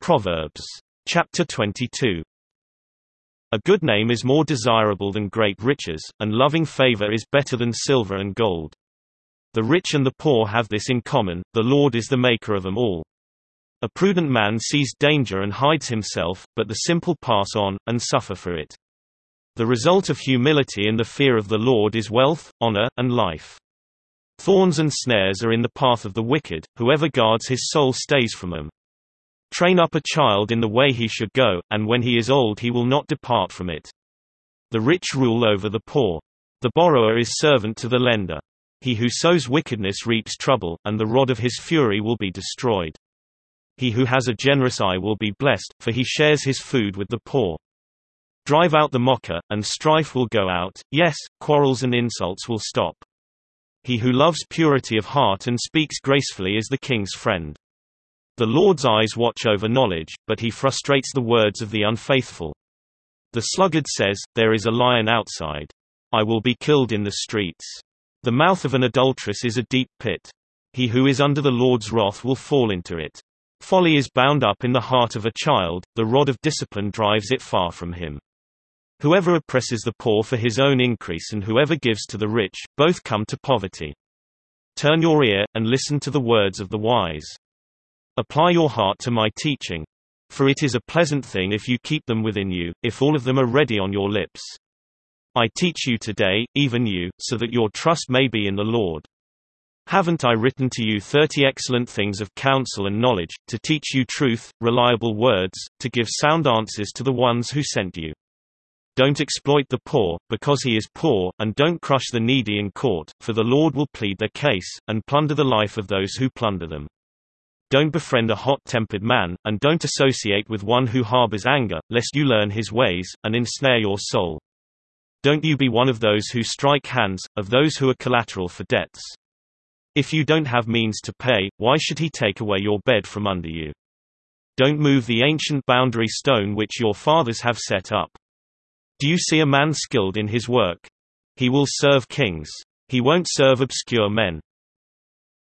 Proverbs. Chapter 22. A good name is more desirable than great riches, and loving favor is better than silver and gold. The rich and the poor have this in common: the Lord is the maker of them all. A prudent man sees danger and hides himself, but the simple pass on, and suffer for it. The result of humility and the fear of the Lord is wealth, honor, and life. Thorns and snares are in the path of the wicked; whoever guards his soul stays from them. Train up a child in the way he should go, and when he is old he will not depart from it. The rich rule over the poor. The borrower is servant to the lender. He who sows wickedness reaps trouble, and the rod of his fury will be destroyed. He who has a generous eye will be blessed, for he shares his food with the poor. Drive out the mocker, and strife will go out; yes, quarrels and insults will stop. He who loves purity of heart and speaks gracefully is the king's friend. The Lord's eyes watch over knowledge, but he frustrates the words of the unfaithful. The sluggard says, "There is a lion outside. I will be killed in the streets." The mouth of an adulteress is a deep pit. He who is under the Lord's wrath will fall into it. Folly is bound up in the heart of a child; the rod of discipline drives it far from him. Whoever oppresses the poor for his own increase and whoever gives to the rich, both come to poverty. Turn your ear, and listen to the words of the wise. Apply your heart to my teaching. For it is a pleasant thing if you keep them within you, if all of them are ready on your lips. I teach you today, even you, so that your trust may be in the Lord. Haven't I written to you 30 excellent things of counsel and knowledge, to teach you truth, reliable words, to give sound answers to the ones who sent you? Don't exploit the poor, because he is poor, and don't crush the needy in court, for the Lord will plead their case, and plunder the life of those who plunder them. Don't befriend a hot-tempered man, and don't associate with one who harbors anger, lest you learn his ways, and ensnare your soul. Don't you be one of those who strike hands, of those who are collateral for debts. If you don't have means to pay, why should he take away your bed from under you? Don't move the ancient boundary stone which your fathers have set up. Do you see a man skilled in his work? He will serve kings. He won't serve obscure men.